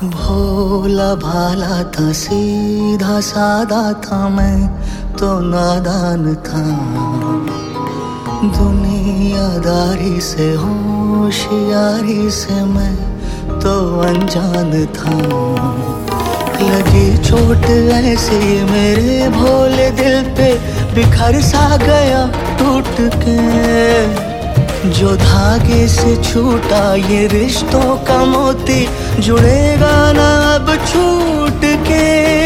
भोला भाला था, सीधा सादा था, मैं तो नादान था। दुनियादारी से होशियारी से मैं तो अनजान था। लगी चोट ऐसी मेरे भोले दिल पे, बिखर सा गया टूट के। जो धागे से छूटा ये रिश्तों का मोती, जुड़ेगा ना अब छूट के।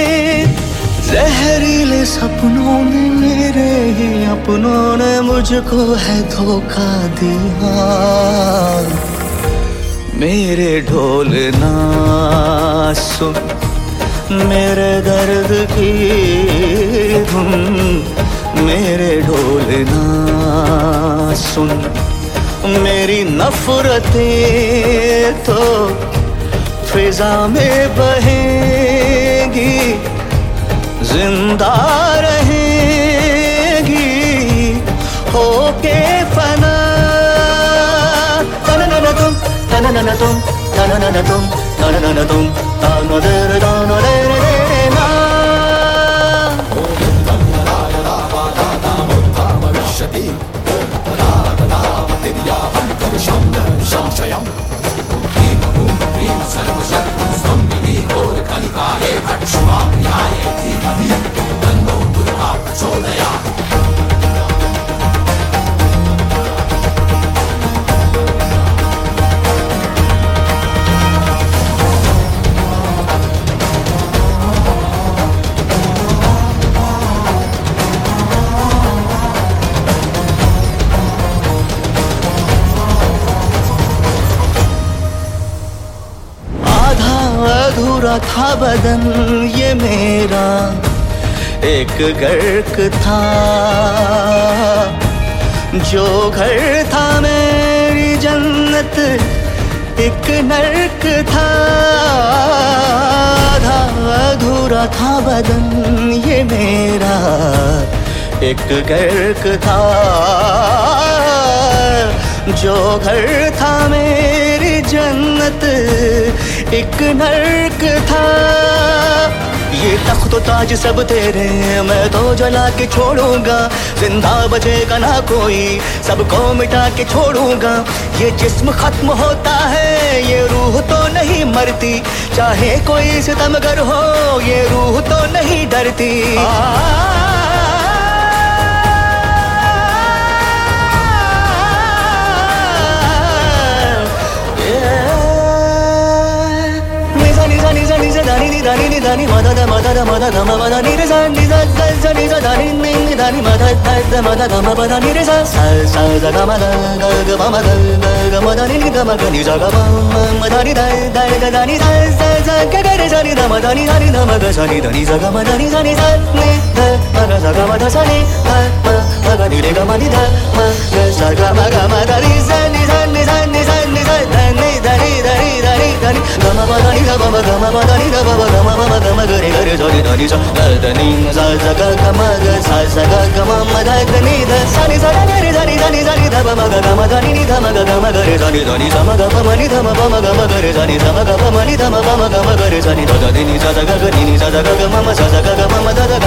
जहरीले सपनों में मेरे ही अपनों ने मुझको है धोखा दिया। मेरे ढोल ना सुन मेरे दर्द की धुन, मेरे ढोल ना सुन मेरी नफरतें तो फिजा में बहेंगी, जिंदा रहेंगी होके फना। तन तुम तन तुम तन तुम तन तुम तन रे ना। अधूरा था बदन ये मेरा, एक गर्क था। जो घर था मेरी जन्नत, एक नर्क था। आधा अधूरा था बदन ये मेरा, एक गर्क था। जो घर था मेरी जन्नत, एक नर्क था। ये तख्त ताज सब तेरे, मैं तो जला के छोड़ूंगा। जिंदा बचेगा ना कोई, सबको मिटा के छोड़ूंगा। ये जिस्म खत्म होता है, ये रूह तो नहीं मरती। चाहे कोई सितमगर हो, ये रूह तो नहीं डरती। दानी दानी मदा दा मदा दा मदा गा मा मदा नी रे सा नी सा सा नी सा दानी नी दानी मदा दा मदा गा मा मदा नी रे सा सा सा सा गा मा गा गा मा मा गा गा मदा नी गा मा गा नी सा गा मा मदा नी दा दा गा दानी सा सा सा गा गा रे सा नी दा मदा नी सा नी दा मा गा सा नी दा नी सा गा मा दा नी सा नी सा नी दा मा गा सा गा मा दा सा नी मा मा गा नी रे गा मा नी दा मा गा सा गा मा दा नी सा नी सा नी सा नी सा नी सा दा नी दा नी दा नी दा नी दा नी गा मा दा नी गा मा गा मा दा नी गा मा गा मा मा गा मा गा रे गा रे सा नी दा नी सा दा नी सा सा गा गा मा गा सा सा गा गा मा मा दा गा नी दा सा नी सा गा रे सा नी दा नी सा नी दा मा गा गा मा दा नी नी दा मा गा गा मा गा रे सा नी दा नी सा मा गा मा मा नी दा मा मा गा मा गा रे सा नी सा मा गा मा मा नी दा मा मा गा मा गा रे सा नी दा दा नी सा गा गा नी सा गा गा मा मा सा सा गा गा मा मा दा दा